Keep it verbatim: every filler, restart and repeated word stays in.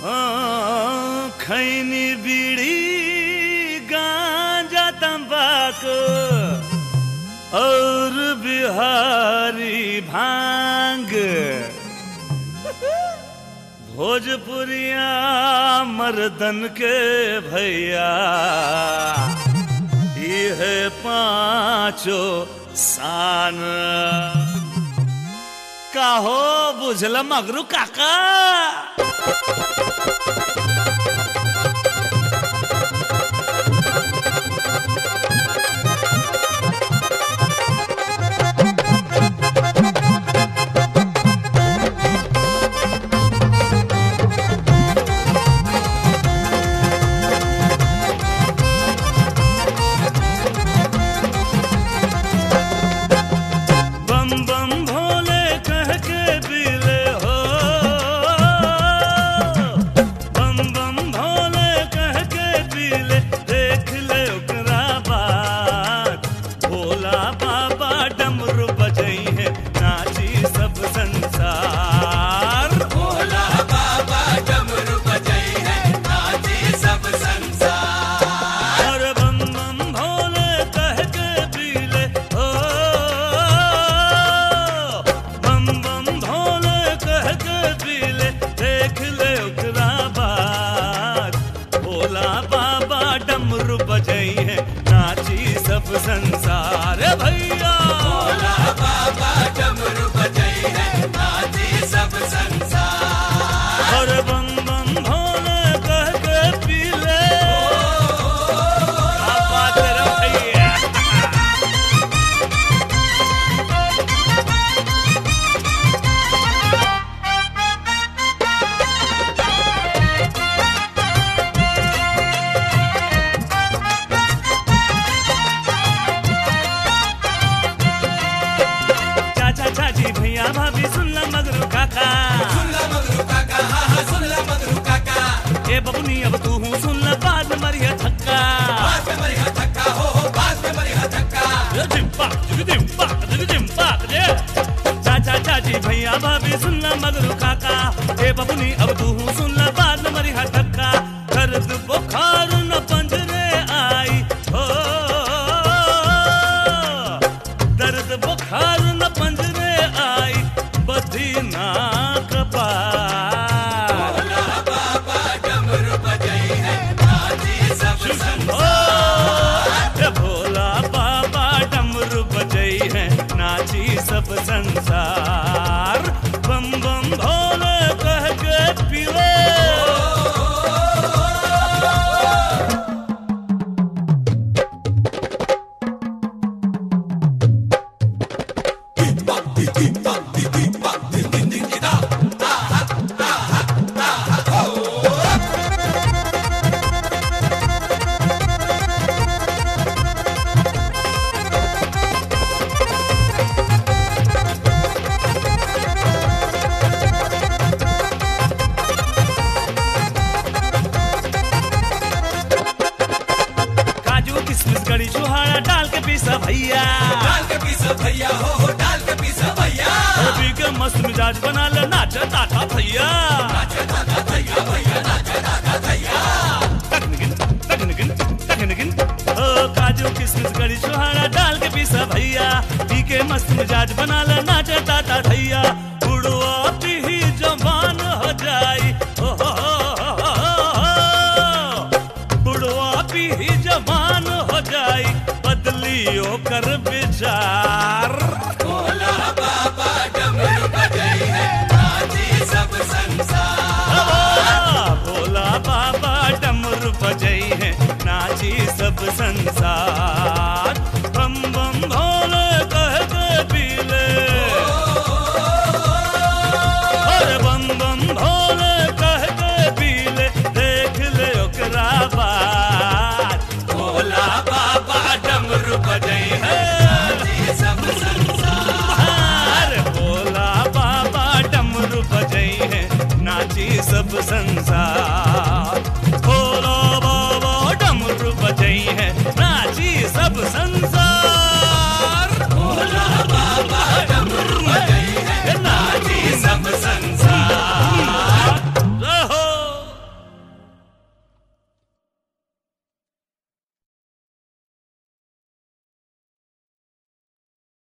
खैनी बीड़ी गांजा तंबाकू और बिहारी भांग भोजपुरिया मर्दन के भैया ये पांचों सान काहो बुझल मगरू काका। संसार भैया भोला बाबा डमरू बजाई है नाची सब संसार और बम बम भोले कह के पी ले बात भैया। भैया भाभी सुन ला मगरू काका सुन ला मगरू काका हाँ हाँ सुन ला मगरू काका। ए बबुनी अब तू हूँ सुन ला बाद में मरिया थक्का बाद में मरिया थक्का हो हो बाद में मरिया थक्का। जिम्पाक जिग जिम्पाक जिग जिम्पाक जे चाचा चाची भैया भाभी सुन ला मगरू काका। ए बबुनी अब तू हूँ सुन ला बाद में मरिया थक्का। दर्द बुखार न पंजरे आई हो दर्द बुखार न पंजरे आई बधी नाक पार। भोला बाबा डमरू बजाई है नाची सब संसार भोला बाबा डमरू बजाई है नाची सब संसार। बम बम भोले कह के पीले गड़ी चुहाड़ा डाल के पीसा भैया डाल के पीसा भैया हो हो डाल के पीसा भैया। पी के मस्त मिजाज बना ले नाचा ताता भैया नाचा ताता भैया भैया नाचा ताता भैया। तकनगिन तकनगिन तकनगिन ओ काजू किशमिश गड़ी चुहाड़ा डाल के पीसा भैया पी के मस्त मिजाज बना ले नाचा ताता भैया। बुढ़वा पी जवान हो जाई हो बुढ़वा पी जवान हो जाई बदलियो कर विचार। भोला बाबा डमरू बजाई है नाची सब संसार भोला बाबा डमरू बजाई है नाची सब संसार। बम बम भोले कह के पीले और बम बम भोले कह के पीले देख ले ओकरा बात। भोला बाबा डमरू बजाई है नाची सब संसार भोला बाबा डमरू बजाई है नाची सब संसार।